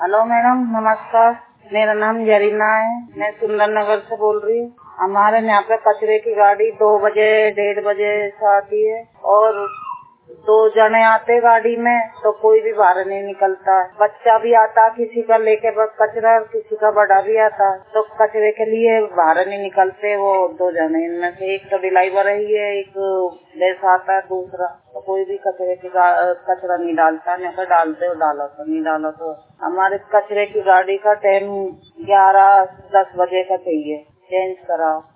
Hello madam, नमस्कार। मेरा नाम जरीना है, मैं सुंदर नगर से बोल रही हूँ। हमारे यहाँ पे कचरे की गाड़ी 2 बजे 1:30 बजे से आती है और 2 जने आते गाड़ी में तो कोई भी बाहर नहीं निकलता। बच्चा भी आता किसी का लेके बस कचरा, किसी का बड़ा भी आता तो कचरे के लिए बाहर नहीं निकलते। वो 2 जने, इनमें से एक तो ड्राइवर है, एक लेस आता है दूसरा, तो कोई भी कचरे की कचरा नहीं डालता। नहीं तो डालते हो डालो तो नहीं डालो तो। हमारे कचरे की गाड़ी का टाइम 11-10 बजे का चाहिए, चेंज कराओ।